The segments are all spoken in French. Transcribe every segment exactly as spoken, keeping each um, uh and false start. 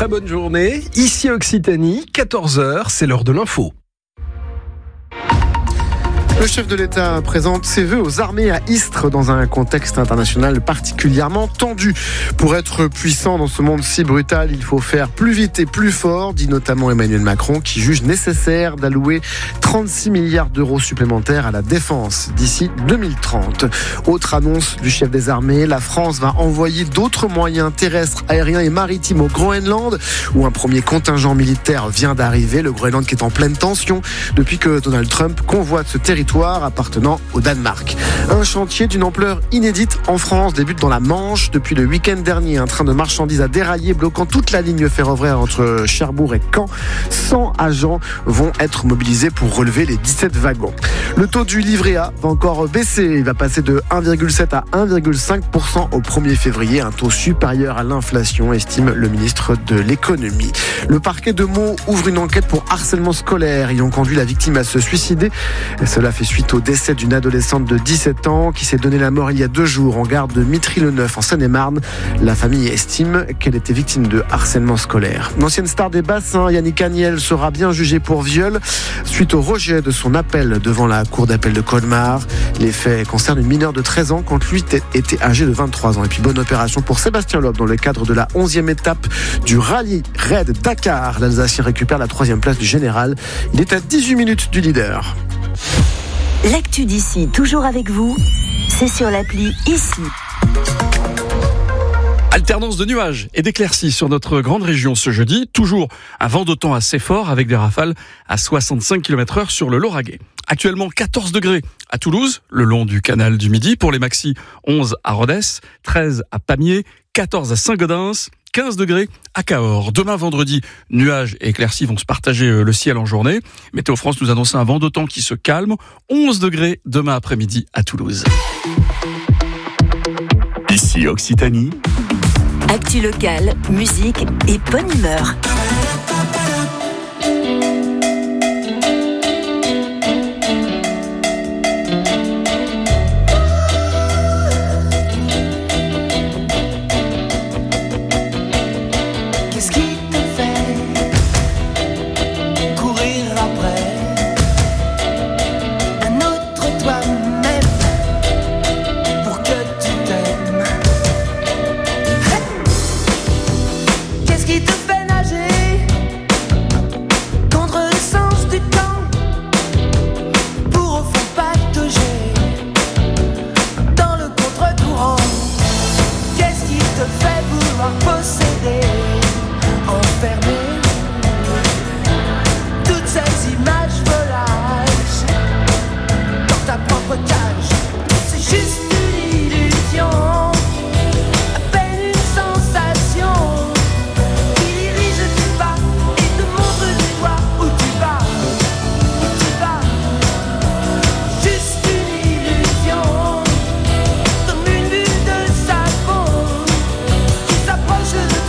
très bonne journée. Ici Occitanie, quatorze heures, c'est l'heure de l'info. Le chef de l'État présente ses vœux aux armées à Istres dans un contexte international particulièrement tendu. Pour être puissant dans ce monde si brutal, il faut faire plus vite et plus fort, dit notamment Emmanuel Macron, qui juge nécessaire d'allouer trente-six milliards d'euros supplémentaires à la défense d'ici deux mille trente. Autre annonce du chef des armées, la France va envoyer d'autres moyens terrestres, aériens et maritimes au Groenland, où un premier contingent militaire vient d'arriver. Le Groenland qui est en pleine tension depuis que Donald Trump convoite ce territoire appartenant au Danemark. Un chantier d'une ampleur inédite en France débute dans la Manche. Depuis le week-end dernier, un train de marchandises a déraillé, bloquant toute la ligne ferroviaire entre Cherbourg et Caen. cent agents vont être mobilisés pour relever les dix-sept wagons. Le taux du livret A va encore baisser. Il va passer de un virgule sept à un virgule cinq pour cent au premier février, un taux supérieur à l'inflation, estime le ministre de l'économie. Le parquet de Meaux ouvre une enquête pour harcèlement scolaire ayant conduit la victime à se suicider. Et cela fait suite au décès d'une adolescente de dix-sept ans qui s'est donné la mort il y a deux jours en gare de Mitry-le-Neuf en Seine-et-Marne. La famille estime qu'elle était victime de harcèlement scolaire. L'ancienne star des bassins, Yannick Agnel, sera bien jugé pour viol suite au rejet de son appel devant la cour d'appel de Colmar. Les faits concernent une mineure de treize ans quand lui était âgé de vingt-trois ans. Et puis bonne opération pour Sébastien Loeb dans le cadre de la onzième étape du rallye Raid Dakar. L'Alsacien récupère la troisième place du général. Il est à dix-huit minutes du leader. L'actu d'ici, toujours avec vous, c'est sur l'appli Ici. Alternance de nuages et d'éclaircies sur notre grande région ce jeudi. Toujours un vent d'automne assez fort avec des rafales à soixante-cinq kilomètres heure sur le Lauragais. Actuellement quatorze degrés à Toulouse, le long du canal du Midi. Pour les maxis, onze à Rodez, treize à Pamiers, quatorze à Saint-Gaudens, quinze degrés à Cahors. Demain vendredi, nuages et éclaircies vont se partager le ciel en journée. Météo France nous annonce un vent d'automne qui se calme. onze degrés demain après-midi à Toulouse. Ici Occitanie. Actu locale, musique et bonne humeur. Approche de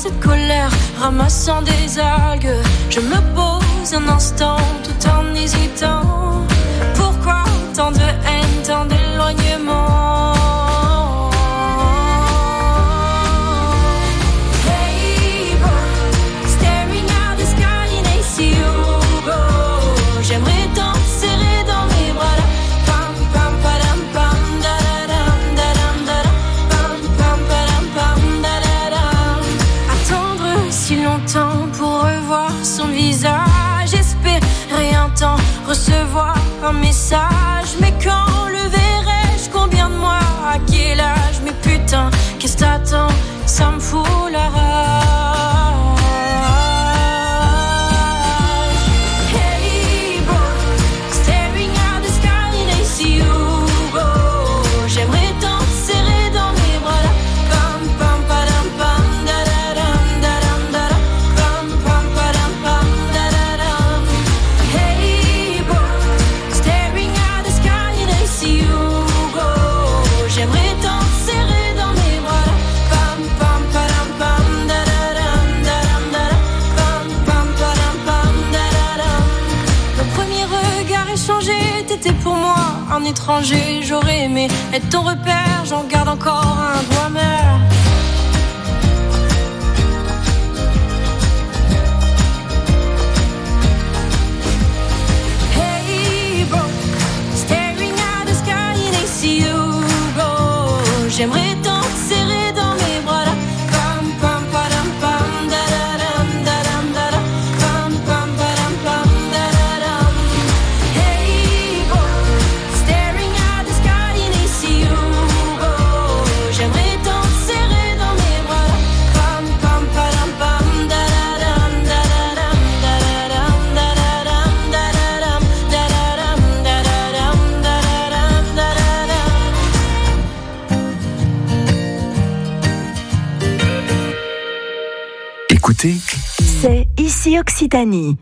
cette colère, ramassant des algues. Je me pose un instant tout en hésitant. Pourquoi tant de haine, tant d'éloignement? Hey boy, staring at the sky and I see you go. J'aimerais tant te serrer dans mes bras là. Pam pam padam pam da da dam da dam da dam. Pam pam padam pam da da dam. Attendre si longtemps pour revoir son visage, espérer un temps, recevoir un message. Mais quand le verrai-je, combien de mois, à quel âge? Mais putain, qu'est-ce t'attends? Ça me fout la rage. Hey boy, staring at the sky and I see you go. J'aimerais tant te serrer dans mes bras là. Pam pam padam pam da da dam da dam da dam. Pam pam padam pam da da dam. Hey boy, staring at the sky and I see you go. J'aimerais tant te serrer dans mes bras là. Pam pam padam pam da da dam da dam da dam. Pam pam padam pam da da dam. Le premier regard échangé, t'étais pour moi un étranger. J'aurais aimé être ton repère, j'en garde encore un goût amer. Hey boy, staring at the sky and I see you go. J'aimerais tant te serrer dans mes bras là. Pam pam padam pam da da dam da dam da dam. Pam pam padam pam da da dam. Hey boy, staring at the sky and I see you go. J'aimerais tant te serrer dans mes bras là. Pam pam padam pam da da dam da da dam da da dam da da dam da da dam da da dam da da dam da da dam da da dam. Écoutez, C'est ici Occitanie.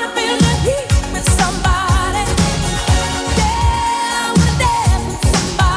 Somebody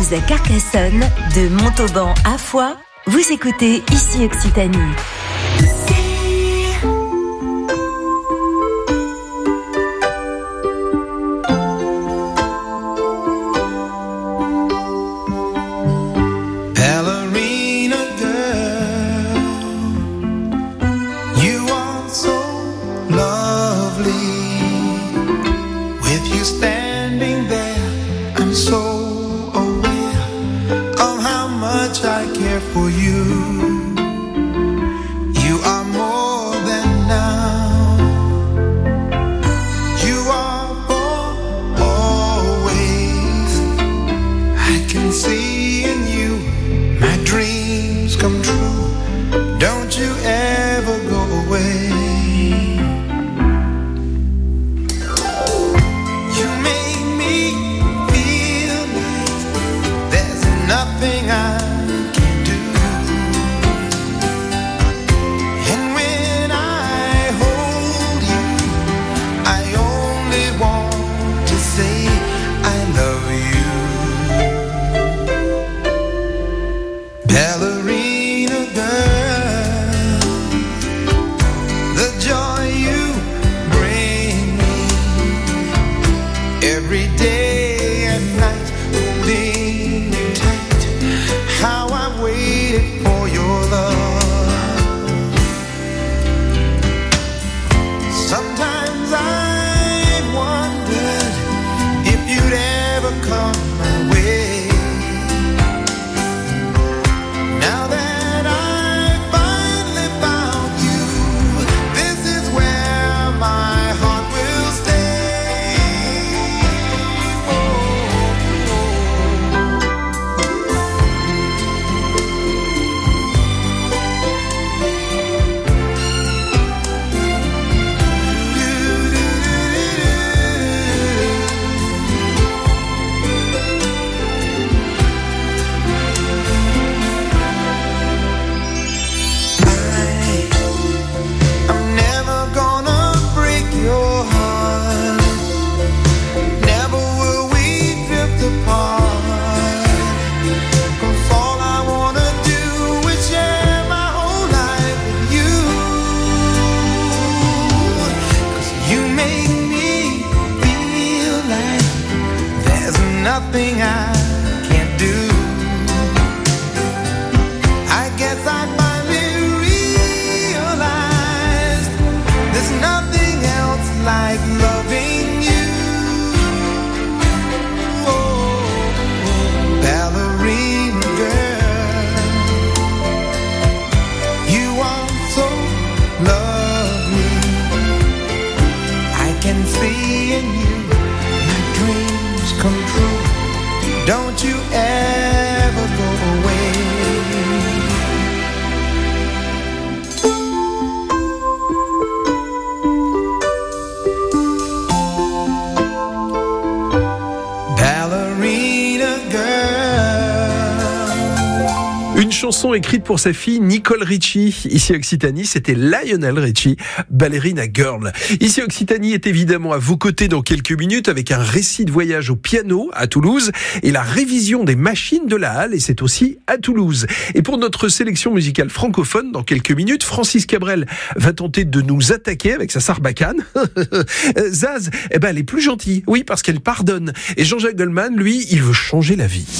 à Carcassonne, de Montauban à Foix, vous écoutez Ici Occitanie. Nothing I can't do. I guess I finally realized there's nothing else like loving you. Oh, ballerina girl, you are so lovely. I can see in you my dreams come true. Don't you ever go away. Ballerina girl. Une chanson écrite pour sa fille Nicole Richie. Ici Occitanie, c'était Lionel Richie, Ballerina Girl. Ici Occitanie est évidemment à vos côtés dans quelques minutes avec un récit de voyage au piano à Toulouse et la révision des machines de la Halle, et c'est aussi à Toulouse. Et pour notre sélection musicale francophone, dans quelques minutes, Francis Cabrel va tenter de nous attaquer avec sa sarbacane. Zaz, eh ben, elle est plus gentille, oui, parce qu'elle pardonne. Et Jean-Jacques Goldman, lui, il veut changer la vie.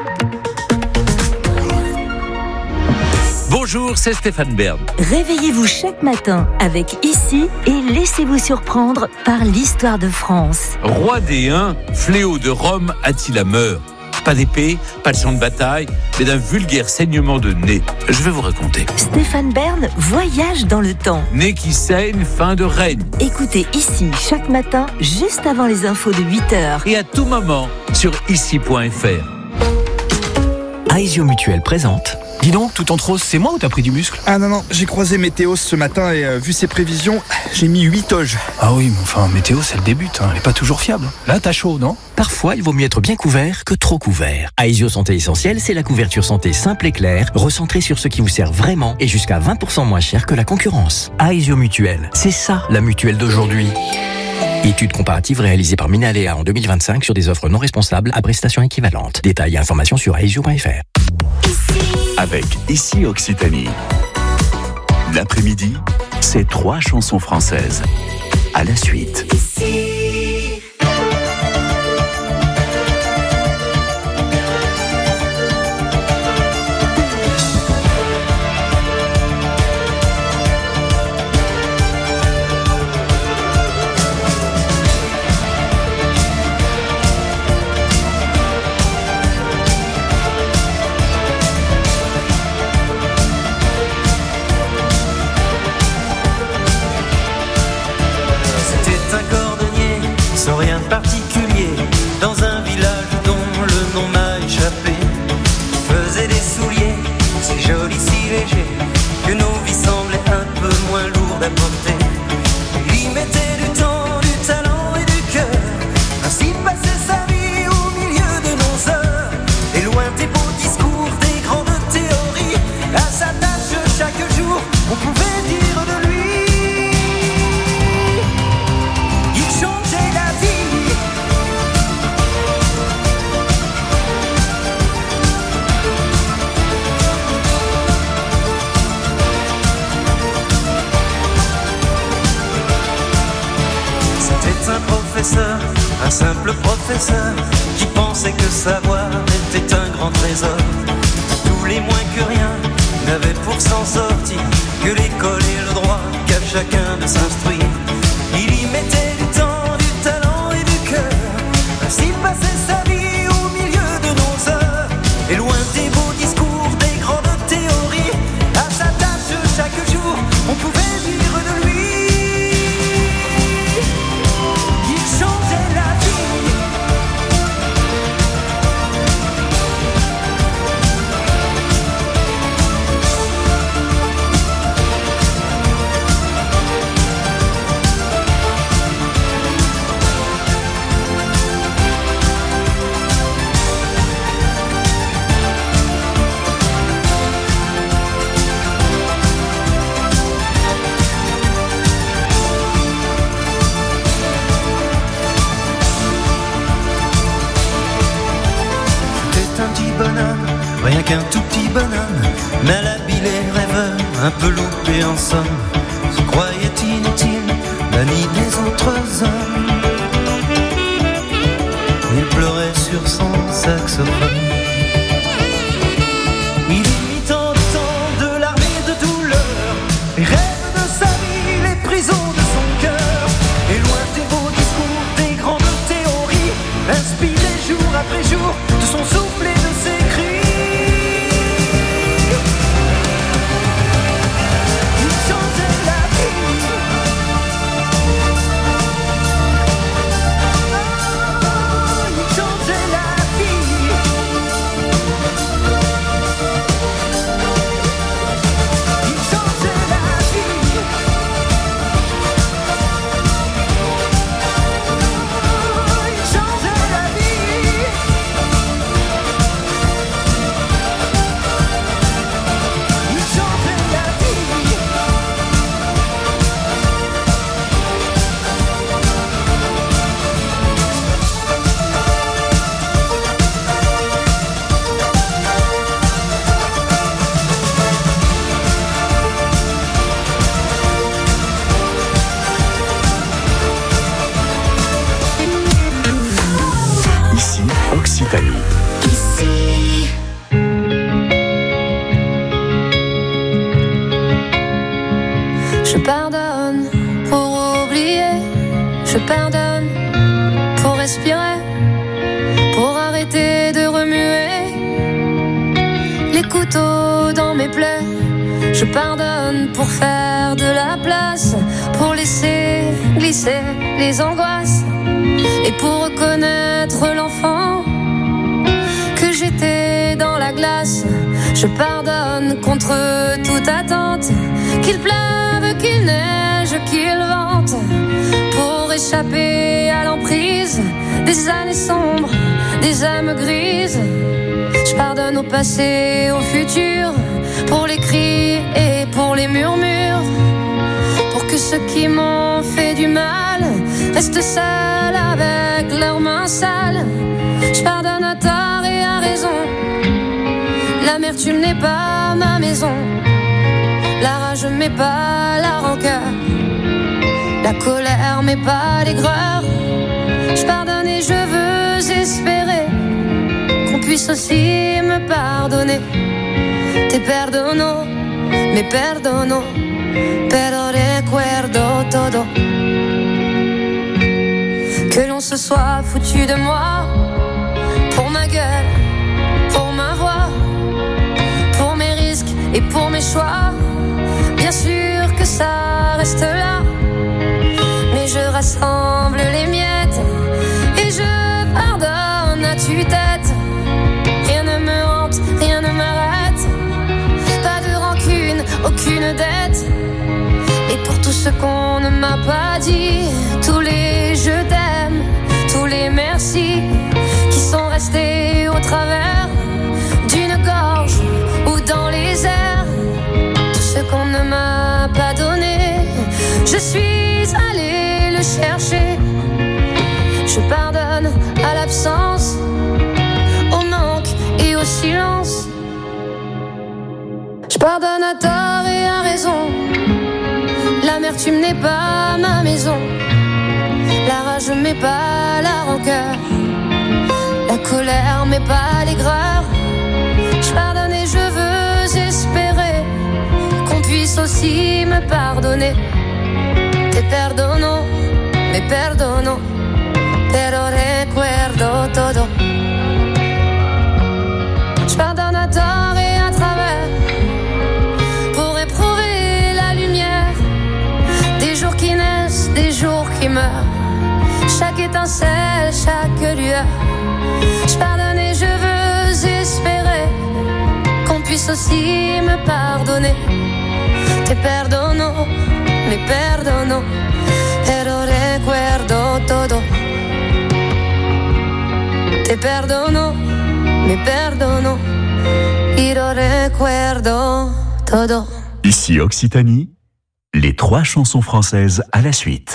Bonjour, c'est Stéphane Bern. Réveillez-vous chaque matin avec Ici et laissez-vous surprendre par l'histoire de France. Roi des Huns, fléau de Rome, Attila meurt. Pas d'épée, pas de champ de bataille, mais d'un vulgaire saignement de nez. Je vais vous raconter. Stéphane Bern voyage dans le temps. Nez qui saigne, fin de règne. Écoutez Ici chaque matin, juste avant les infos de huit heures. Et à tout moment, sur ici point f r. Aesio Mutuel présente. Dis donc, tout en rose, c'est moi ou t'as pris du muscle? Ah non, non, j'ai croisé Météos ce matin et euh, vu ses prévisions, j'ai mis huit toges. Ah oui, mais enfin, Météos, elle débute, hein, elle est pas toujours fiable. Là, t'as chaud, non? Parfois, il vaut mieux être bien couvert que trop couvert. Aesio Santé Essentielle, c'est la couverture santé simple et claire, recentrée sur ce qui vous sert vraiment et jusqu'à vingt pour cent moins cher que la concurrence. Aesio Mutuel, c'est ça la mutuelle d'aujourd'hui. Étude comparative réalisée par Minalea en deux mille vingt-cinq sur des offres non responsables à prestations équivalentes. Détails et informations sur aesio point f r. Avec Ici Occitanie. L'après-midi, c'est trois chansons françaises. À la suite. Sans rien de particulier, dans un village dont le nom m'a échappé. Faisait des souliers, si jolis, si légers, que nos vies semblaient un peu moins lourdes à porter. Il y mettait du temps, du talent et du cœur, ainsi passait sa vie au milieu de nos heures. Et loin des beaux discours, des grandes théories, à sa tâche chaque jour, on pouvait dire de lui. Un professeur, un simple professeur, qui pensait que savoir était un grand trésor. Tous les moins que rien n'avaient pour s'en sortir que l'école et le droit qu'à chacun de s'instruire. Il y mettait du temps, du talent et du cœur, ainsi passait sa vie au milieu de nos heures. Et loin des beaux discours, des grandes théories, à sa tâche chaque jour, on pouvait dire de lui. Rien qu'un tout petit bonhomme, malhabile et rêveur, un peu loupé en somme, se croyait inutile, banni des autres hommes. Il pleurait sur son saxophone. Il y mit tant de temps de larmes et de douleur, les rêves de sa vie, les prisons de son cœur. Et loin des beaux discours, des grandes théories, inspiré jour après jour de son souffle et de ses cris. Ici. Je pardonne pour oublier, je pardonne pour respirer, pour arrêter de remuer les couteaux dans mes plaies. Je pardonne pour faire de la place, pour laisser glisser les angoisses et pour reconnaître l'enfant que j'étais dans la glace. Je pardonne contre toute attente, qu'il pleuve, qu'il neige, qu'il vente, pour échapper à l'emprise des années sombres, des âmes grises. Je pardonne au passé, au futur, pour les cris et pour les murmures, pour que ceux qui m'ont fait du mal restent restent seuls avec leurs mains sales. Je pardonne à tort et à raison. L'amertume n'est pas ma maison. La rage m'est pas la rancœur. La colère m'est pas l'aigreur. Je pardonne et je veux espérer qu'on puisse aussi me pardonner. Te perdono, me perdono, pero recuerdo todo. Que l'on se soit foutu de moi, pour ma gueule, pour ma voix, pour mes risques et pour mes choix. Bien sûr que ça reste là, mais je rassemble les miettes et je pardonne à tue-tête. Rien ne me hante, rien ne m'arrête. Pas de rancune, aucune dette. Et pour tout ce qu'on ne m'a pas dit, tous les je t'aime, tous les merci qui sont restés au travers d'une gorge ou dans les airs. Tout ce qu'on ne m'a pas donné, je suis allée le chercher. Je pardonne à l'absence, au manque et au silence. Je pardonne à tort et à raison. L'amertume n'est pas ma maison. La rage m'est pas la rancœur. La colère m'est pas l'aigreur. Je pardonne et je veux espérer qu'on puisse aussi me pardonner. Te perdono, me perdono, pero recuerdo todo. Je pardonne à tort et à travers pour éprouver la lumière. Des jours qui naissent, des jours qui meurent. Chaque étincelle, chaque lueur. Je pardonne et je veux espérer qu'on puisse aussi me pardonner. Te perdono, me perdono, pero recuerdo todo. Te perdono, me perdono, pero recuerdo todo. Ici Occitanie, les trois chansons françaises à la suite.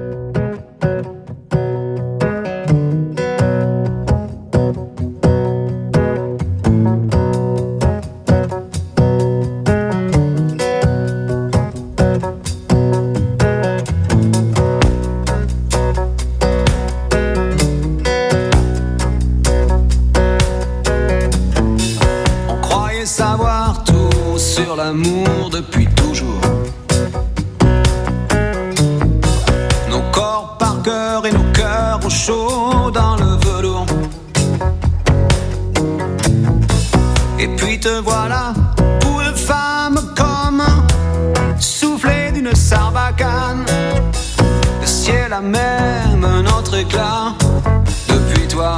Savoir tout sur l'amour depuis toujours. Nos corps par cœur et nos cœurs au chaud dans le velours. Et puis te voilà pour une femme comme soufflé d'une sarbacane. Le ciel a même un autre éclat depuis toi.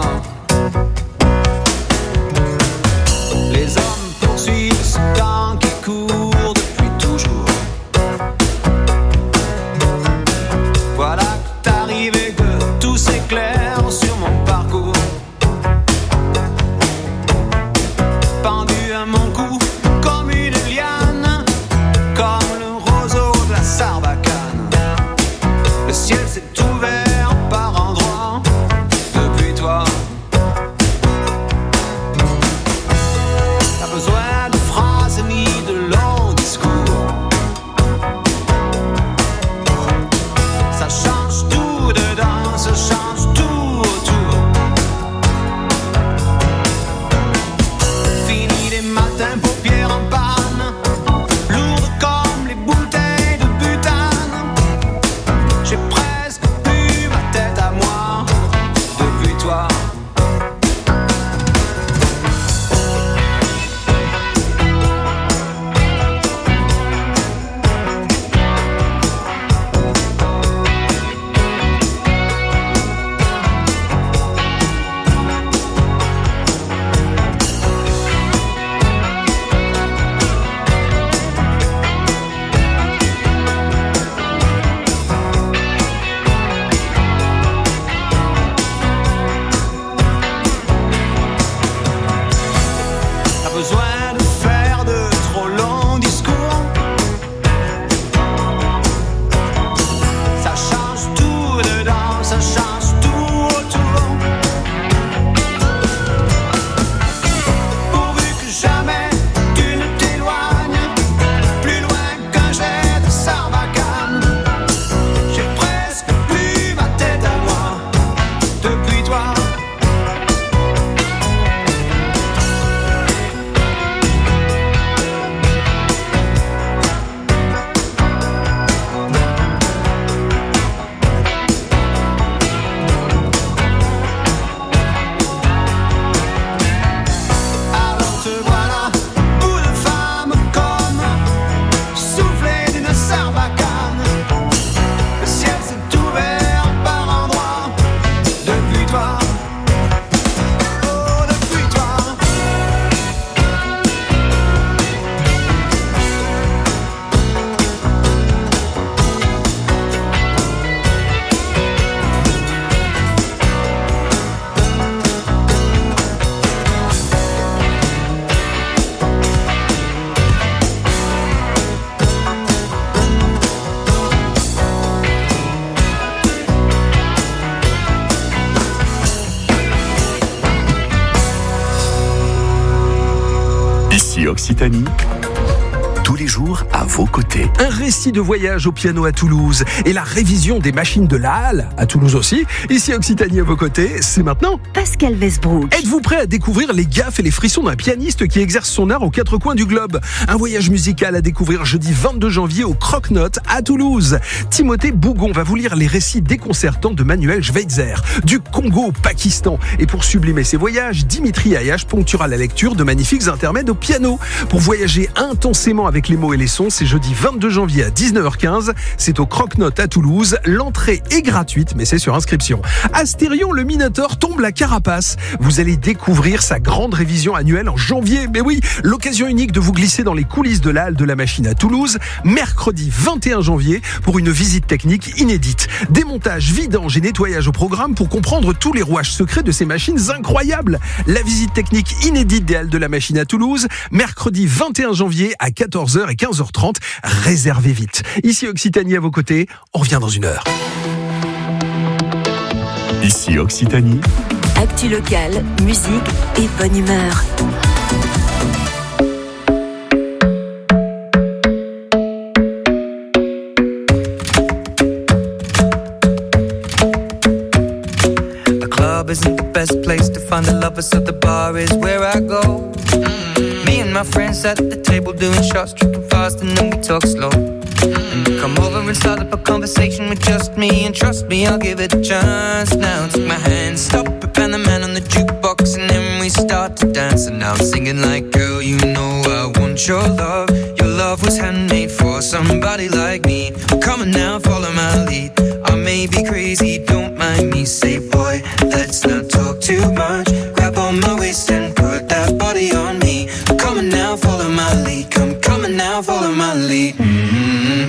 Les hommes poursuivent ce temps qui court depuis toujours. Voilà que t'arrives et que tout s'éclaire sur mon parcours. Pendu à mon cou comme une liane, comme le roseau de la sarbacane. Le ciel s'est ouvert par endroits depuis toi. Occitanie, tous les jours à vos côtés. Un récit de voyage au piano à Toulouse et la révision des machines de la Halle à Toulouse aussi. Ici Occitanie à vos côtés, c'est maintenant. Pascal Westbrook. Êtes-vous prêt à découvrir les gaffes et les frissons d'un pianiste qui exerce son art aux quatre coins du globe? Un voyage musical à découvrir jeudi vingt-deux janvier au Croque-Notes à Toulouse. Timothée Bougon va vous lire les récits déconcertants de Manuel Schweitzer, du Congo au Pakistan. Et pour sublimer ses voyages, Dimitri Ayash ponctuera la lecture de magnifiques intermèdes au piano. Pour voyager intensément avec les mots et les sons, c'est jeudi vingt-deux janvier à dix-neuf heures quinze. C'est au Croque-Notes à Toulouse. L'entrée est gratuite, mais c'est sur inscription. Astérion, le Minotaure tombe la carapace. Vous allez découvrir sa grande révision annuelle en janvier. Mais oui, l'occasion unique de vous glisser dans les coulisses de la Halle de la Machine à Toulouse, mercredi vingt et un janvier, pour une visite technique inédite. Démontage, vidange et nettoyage au programme pour comprendre tous les rouages secrets de ces machines incroyables. La visite technique inédite des Halles de la Machine à Toulouse, mercredi vingt et un janvier à quatorze heures et quinze heures trente. Réservez vite. Ici Occitanie à vos côtés, on revient dans une heure. Ici Occitanie, Actu locale, musique et bonne humeur. The club isn't the best place to find the lovers, so the bar is where I go. Mm. Me and my friends at the table doing shots, tripping fast, and then we talk slow. And you come over and start up a conversation with just me, and trust me, I'll give it a chance. Now take my hand, stop it, and the man on the jukebox, and then we start to dance. And now I'm singing like, girl, you know I want your love. Your love was handmade for somebody like me. Come on now, follow my lead. I may be crazy, don't mind me. Say, boy, let's not talk too much. Grab on my waist and put that body on me. Come on now, follow my lead. Come, come on now, follow my lead. Mm-hmm.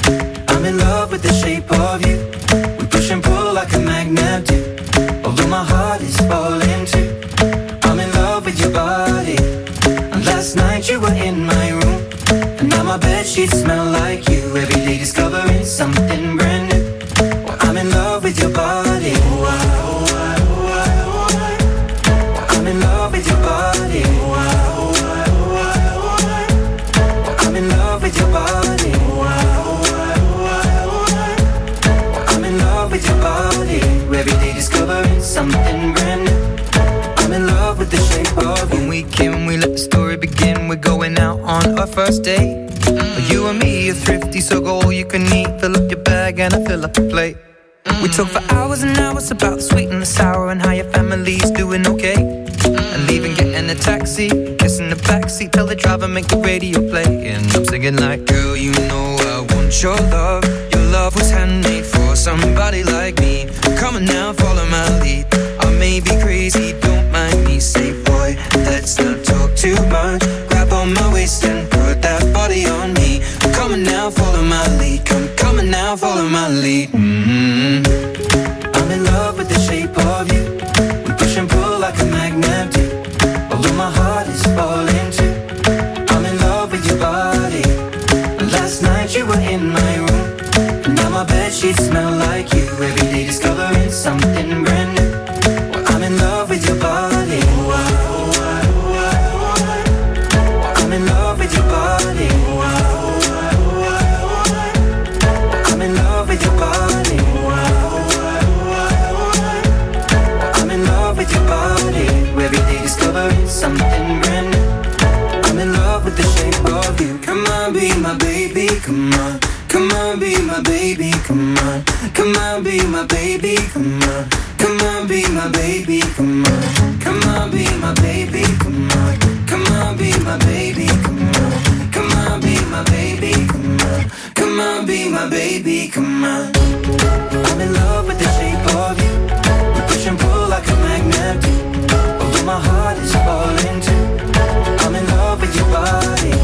I'm in love with the shape of you. We push and pull like a magnet do. Although my heart is falling too. I'm in love with your body. And last night you were in my room, and now my bedsheets smell like you. Every day discovering something brand new. Well, I'm in love with your body. Oh, I, oh, I, oh, I, oh, I. Well, I'm in love with your body. Oh, I, oh, I, oh, I, oh, I. Well, I'm in love with your body. Oh, I, oh, I, oh, I, oh, I. Well, I'm in love with your body. Every day discovering something brand new. I'm in love with the shape of you. When we came, we let the story begin. We're going out on our first date. Mm. You and me are thrifty, so go all you can eat. Fill up your bag and I fill up the plate. Mm. We talk for hours and hours about the sweet and the sour and how your family's doing okay. Mm. And leaving, getting a taxi, kissing the backseat, tell the driver make the radio play. And I'm singing like, girl, you know I want your love. Your love was handmade for somebody like me. Come on now, follow my lead. I may be crazy, don't mind me. Say, boy, let's not talk too much. Grab on my waist and put that body on me. Come on now, follow my lead. Come, come on now, follow my lead. Mm-hmm. I'm in love with the shape of you. We push and pull like a magnet do. Although my heart is falling too. I'm in love with your body. Last night you were in my room, and now my bedsheets smell like you. Every day discovering something brand new. Well, I'm in love with your body. Oh, I, oh, I, oh, I, oh, I. Well, I'm in love with your body. Oh, I, oh, I, oh, I, oh, I. Well, I'm in love with your body. Oh, I, oh, I, oh, I, oh, I. Well, I'm in love with your body. Every day discovering something brand new. I'm in love with the shape of you. Come on, be my baby, come on. Come on, be my baby, come on. Come on, be my baby, come on. Come on, be my baby, come on. Come on, be my baby, come on. Come on, be my baby, come on. Come on, be my baby, come on. Come on, be my baby, come on. I'm in love with the shape of you. We push and pull like a magnet do. Although my heart is falling too. I'm in love with your body.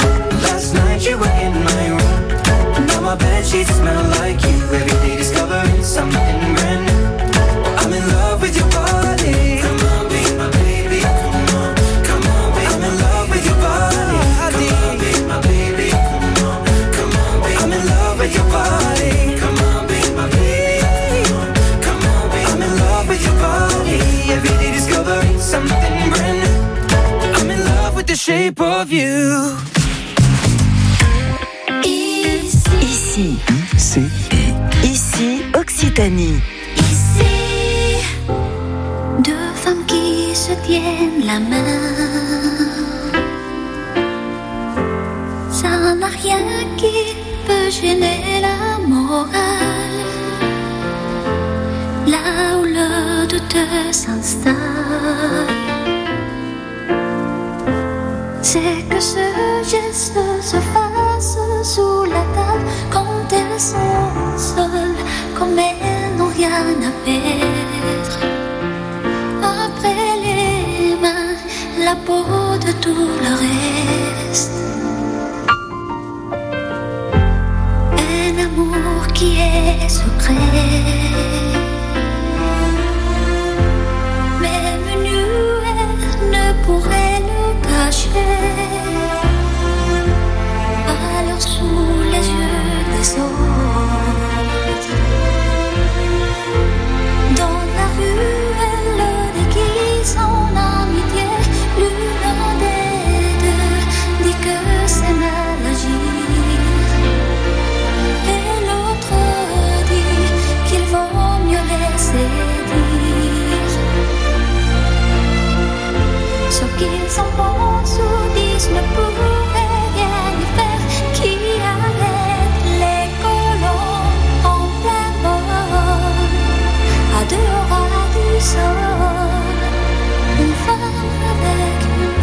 Last night you were in my room, now my bedsheets smell like you. Every day discovering something brand new. I'm in love with your body. Come on, be my baby. Come on, come on, be I'm in love with your body. Come on, be my baby. Come on, come on, be I'm in love with your body. Come on, be my baby. shape of you. Ici. C'est Ici, Occitanie. Ici, deux femmes qui se tiennent la main. Ça n'a rien qui peut gêner la morale. Là où le doute s'installe, c'est que ce geste se fasse sous la table quand elles sont seules, comme elles n'ont rien à perdre. Après les mains, la peau de tout le reste. Un amour qui est secret. Même nu, elle ne pourrait le cacher. Alors sous les yeux des autres, dans la rue, elle le déguise en amitié. L'une des deux dit que c'est mal agir, et l'autre dit qu'il vaut mieux laisser dire. Ce qu'ils en pensent ou disent ne pourrait rien y faire. Qui arrête les colons en plein vol, à deux ras du sol, une femme avec une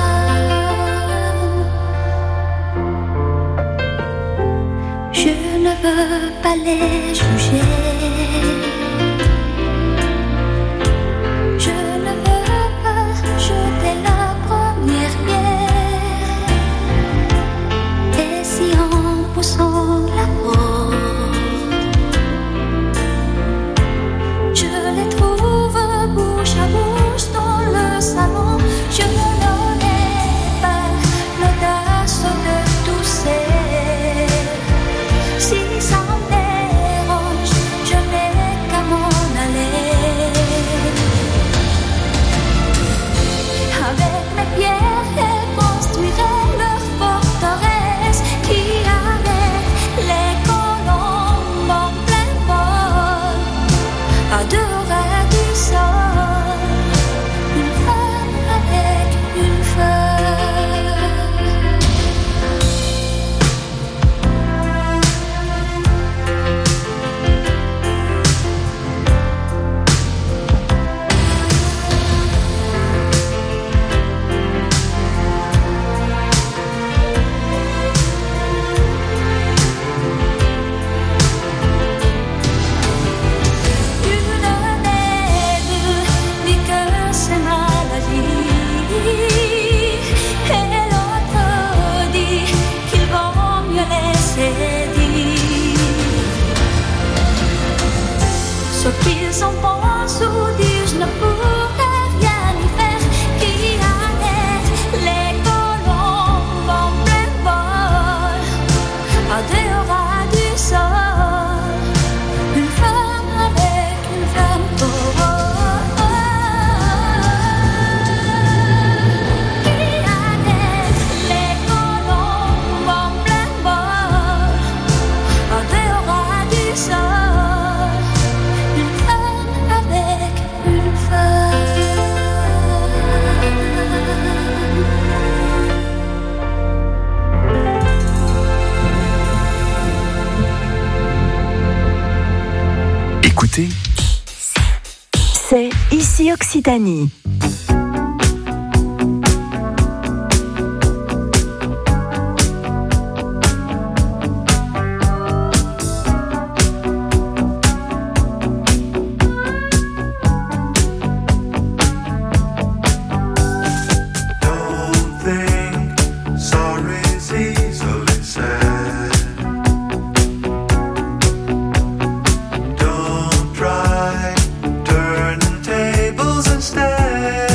femme. Je ne veux pas les juger. Ce qu'ils en pensent ou disent ne pourrait rien y faire. Qui arrête les colons en plein vol, à deux ras du sol, une femme avec une femme. Oh, oh, oh. Qui arrête les colons en plein vol, à deux ras du sol. Écoutez, c'est Ici Occitanie. Turning tables instead.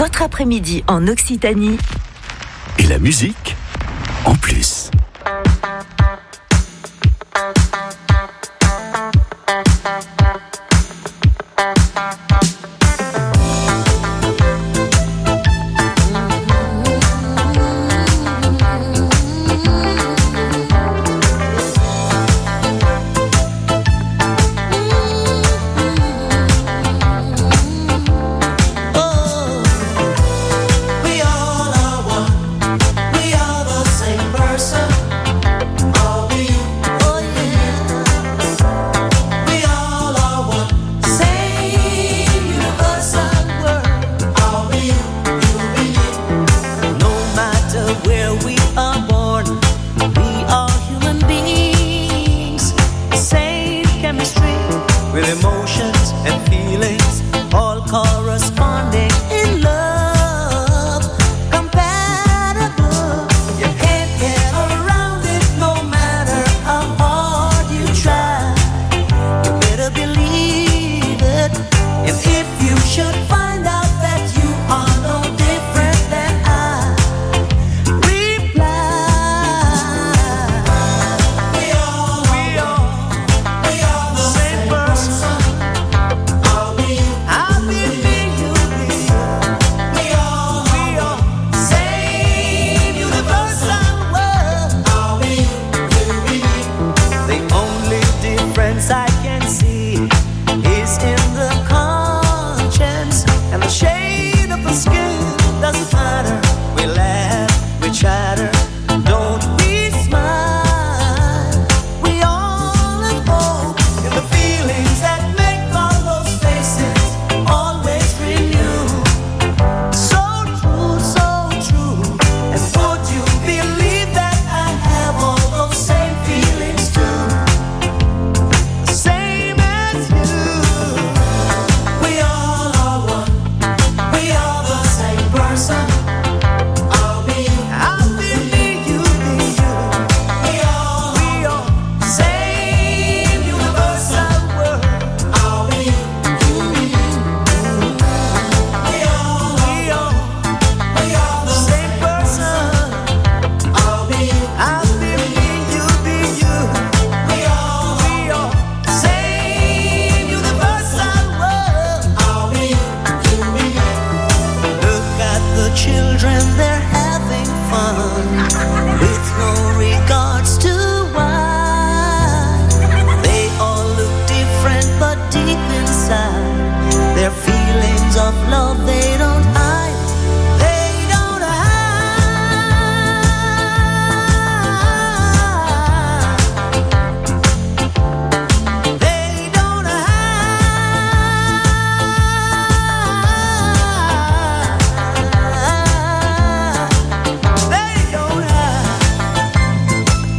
votre après-midi en Occitanie. Et la musique en plus. With emotions and feelings all corresponding in love, compatible. You can't get around it no matter how hard you try. You better believe it. And if you should find out that you are no different than I, reply. We all, we all, we all the same person. I'll be you, I'll be me, you be you. We all, we all, same universal world. I'll be you, you be me. The only difference I can see is in the conscience and the shade of the skin. Doesn't matter. We laugh, we chatter, don't we smile? We all have hope in the feelings that make all those faces always renew. So true, so true. And would you believe that I have all those same feelings too? The same as you. We all are one. We are the same person. I'll be you, I'll be me, you be you. We all, we all, same universal world. I'll be you, you be you. We all, we all, we are the same person. I'll be you, I'll be me, you be you. We all, we all, same universal world. I'll be you, you be you. Look at the children, they're having fun with no regards to why. They all look different, but deep inside, their feelings of love they don't hide. They don't hide. They don't hide. They don't hide.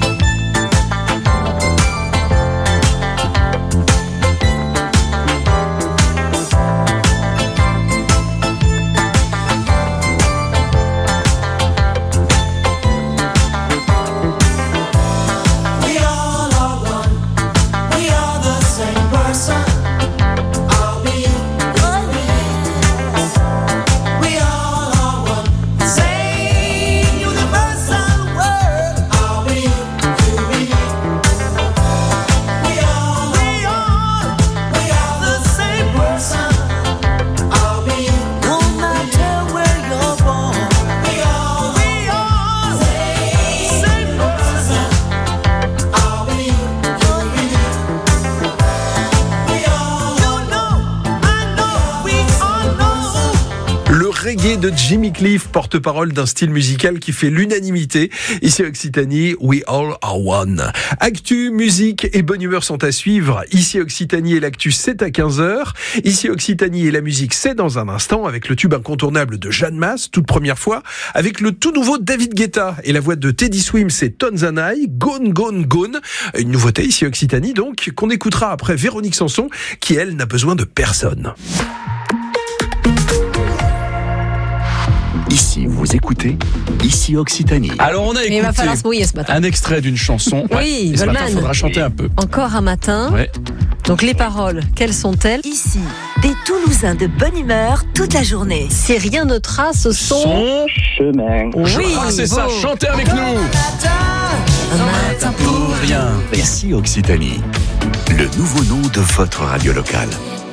We all are one. We are the same person. I'll be you. We all are one. Same universal world. I'll be you. You be me. We all, we all, we are the same person. I'll be you. No matter where you're born. We all, we all, same person. I'll be you. You be me. We all, you know, I know, we all know. Le reggae de Jimmy Cliff, porte-parole d'un style musical qui fait l'unanimité. Ici à Occitanie, We All Are One. Actu, musique et bonne humeur sont à suivre. Ici à Occitanie et l'actu, c'est à quinze heures. Ici à Occitanie et la musique, c'est dans un instant avec le tube incontournable de Jeanne Masse, toute première fois, avec le tout nouveau David Guetta et la voix de Teddy Swims et Tonzanai, Gone, Gone, Gone. Une nouveauté ici à Occitanie donc, qu'on écoutera après Véronique Sanson, qui elle n'a besoin de personne. Ici, vous écoutez Ici Occitanie. Alors on a Il va écouté falloir se mouiller ce matin. un extrait d'une chanson. Ouais. Oui, Et ce matin, il Goldman. faudra chanter un peu. Encore un matin. Ouais. Donc les paroles, quelles sont-elles? Ici, Des Toulousains de bonne humeur toute la journée. Si rien ne trace son, Son chemin. Je crois que c'est ça, chantez avec nous. Un matin pour Rien. Ici Occitanie. Le nouveau nom de votre radio locale.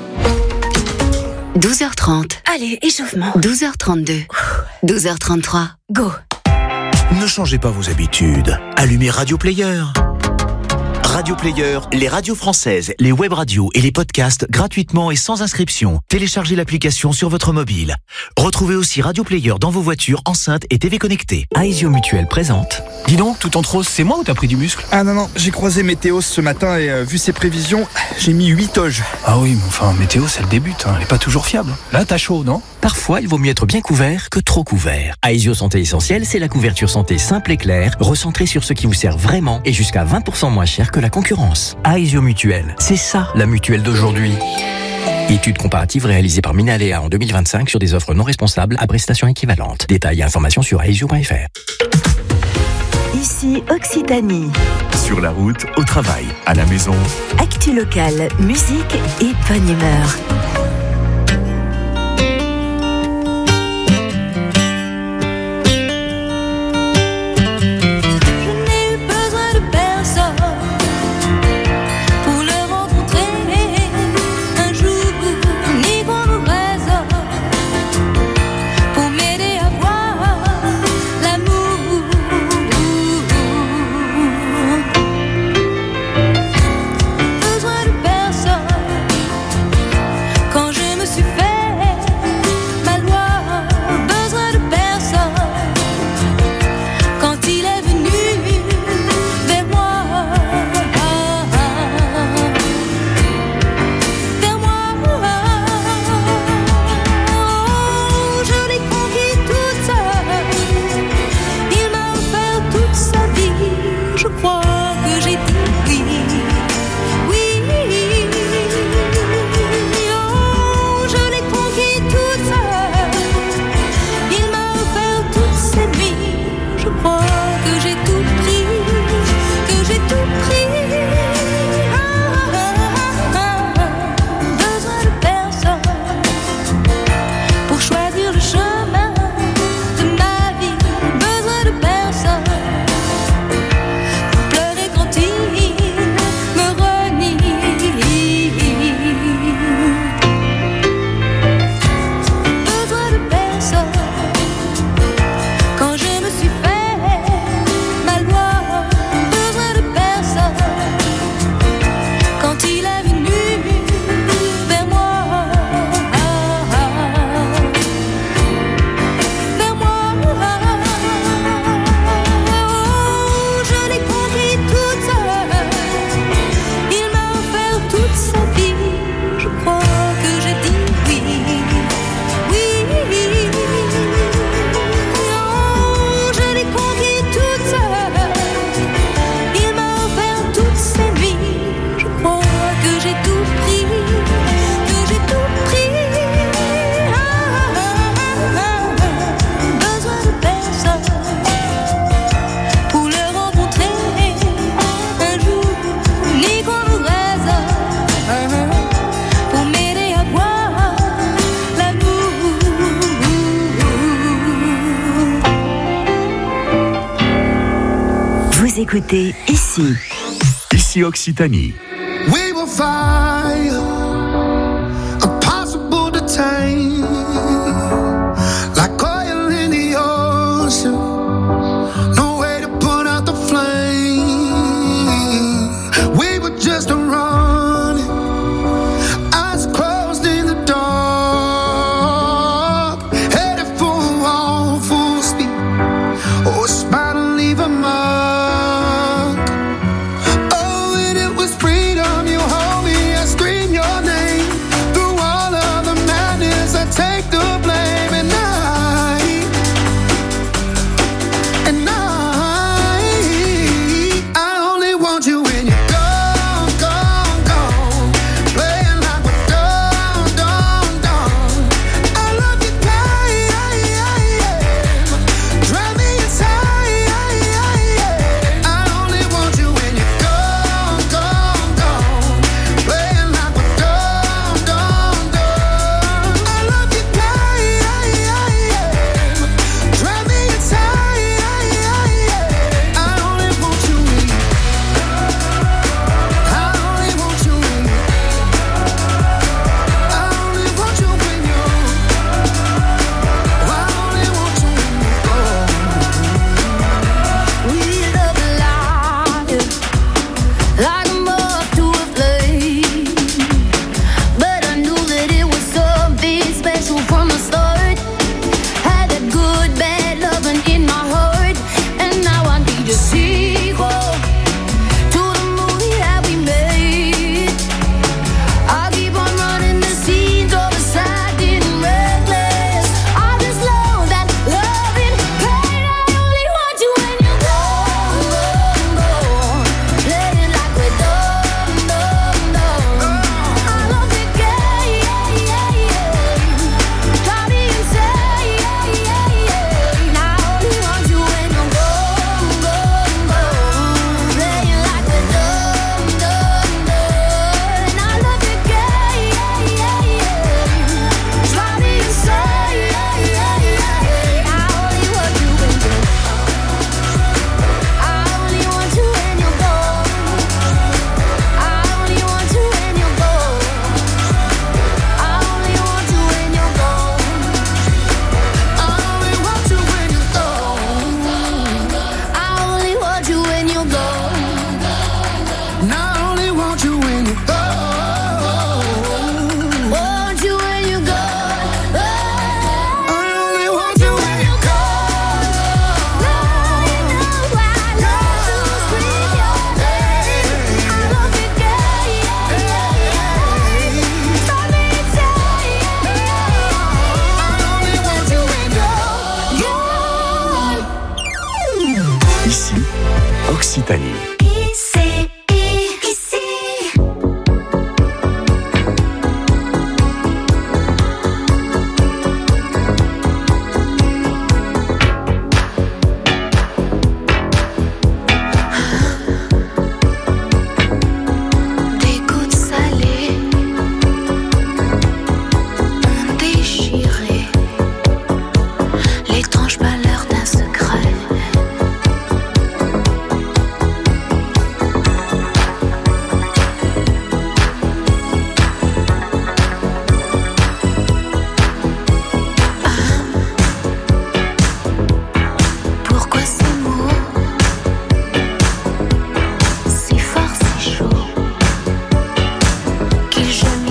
douze heures trente. Allez, échauffement. douze heures trente-deux. douze heures trente-trois. Go. Ne changez pas vos habitudes. Allumez Radio Player. Radio Player, les radios françaises, les web radios et les podcasts gratuitement et sans inscription. Téléchargez l'application sur votre mobile. Retrouvez aussi Radio Player dans vos voitures, enceintes et T V connectées. Aesio Mutuelle présente. Dis donc, tout en rose, c'est moi ou t'as pris du muscle? Ah non, non, j'ai croisé Météos ce matin et euh, vu ses prévisions, j'ai mis huit toges. Ah oui, mais enfin, météo, c'est le début, hein. Elle est pas toujours fiable. Là, t'as chaud, non? Parfois, il vaut mieux être bien couvert que trop couvert. Aesio Santé Essentielle, c'est la couverture santé simple et claire, recentrée sur ce qui vous sert vraiment et jusqu'à vingt pour cent moins cher que la concurrence. Aesio Mutuelle, c'est ça la mutuelle d'aujourd'hui. Étude comparative réalisée par Minalea en deux mille vingt-cinq sur des offres non responsables à prestations équivalentes. Détails et informations sur aesio point f r. Ici Occitanie. Sur la route, au travail, à la maison. Actu locale, musique et bonne humeur. Écoutez ici. Ici Occitanie. We will find impossible to tame, like oil in the ocean. No way to put out the flame. We were just running, eyes closed in the dark, headed for a wall full speed. Oh, it's about to leave a mark. Scream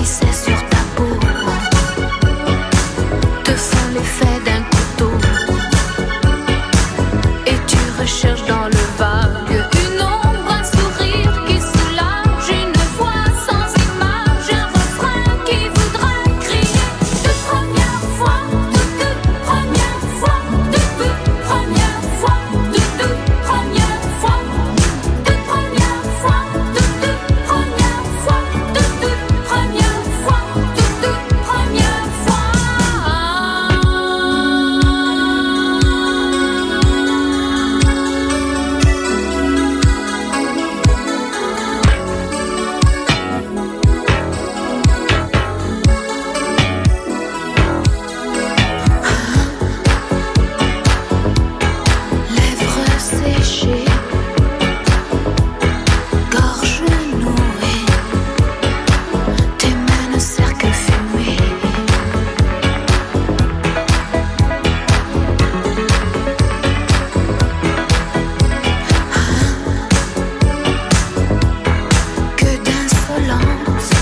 s'immiscer sur ta peau, te font l'effet d'un couteau, et tu recherches dans le vague une ombre, un sourire qui soulage, une voix sans image, un refrain qui voudra crier. Toute première fois, toute toute première fois, toute toute première fois, toute toute première fois, toute première fois, toute toute première fois, toute toute première fois, toute toute première fois. Lèvres séchées, gorge nouée, tes mains ne cerclent fumée. Que d'insolence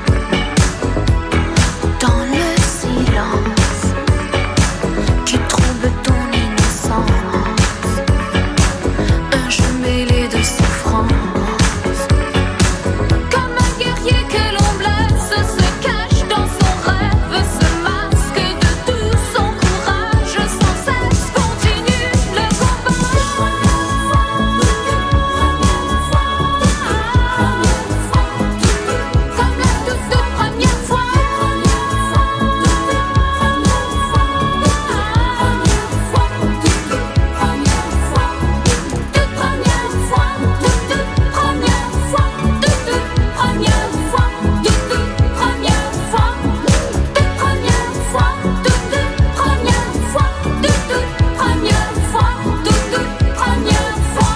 dans le silence qui trouble ton innocence. Un jeu mêlé de souffrance, comme un guerrier que l'on blesse, se cache dans son rêve, se masque de tout son courage, sans cesse continue le combat. Comme la toute toute première fois. Toute première fois, toute toute première fois, toute toute première fois, toute toute première fois, toute première fois, toute toute première fois, toute toute première fois, toute toute première fois.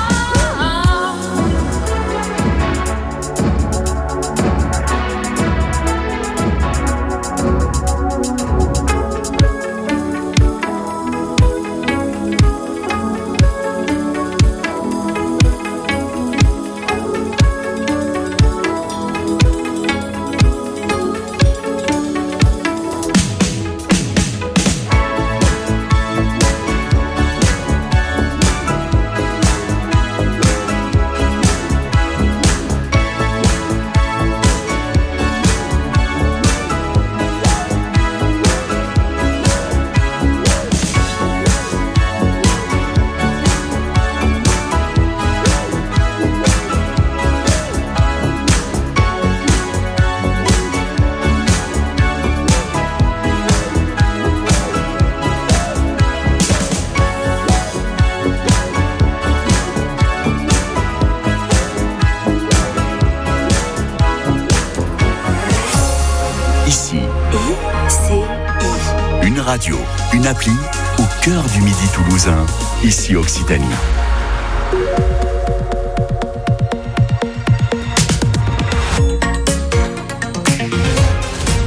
Ici, C'est une radio, une appli au cœur du midi toulousain. Ici Occitanie.